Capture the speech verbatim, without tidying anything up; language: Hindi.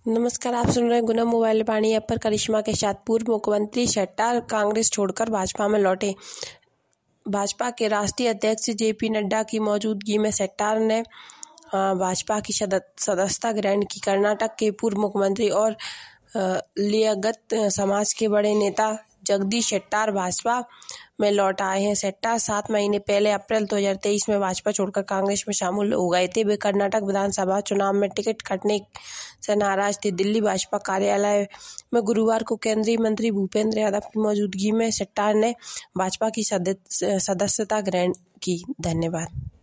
नमस्कार, आप सुन रहे हैं गुना मोबाइल पानी ऐप पर करिश्मा के साथ। पूर्व मुख्यमंत्री शेट्टार कांग्रेस छोड़कर भाजपा में लौटे। भाजपा के राष्ट्रीय अध्यक्ष जेपी नड्डा की मौजूदगी में शेट्टार ने भाजपा की सदस्यता ग्रहण की। कर्नाटक के पूर्व मुख्यमंत्री और लिंगायत समाज के बड़े नेता जगदीश शेट्टार भाजपा में लौट आए हैं। शेट्टार सात महीने पहले अप्रैल दो हज़ार तेईस में भाजपा छोड़कर कांग्रेस में शामिल हो गए थे। वे कर्नाटक विधानसभा चुनाव में टिकट कटने से नाराज थे। दिल्ली भाजपा कार्यालय में गुरुवार को केंद्रीय मंत्री भूपेंद्र यादव की मौजूदगी में शेट्टार ने भाजपा की सदस्यता ग्रहण की। धन्यवाद।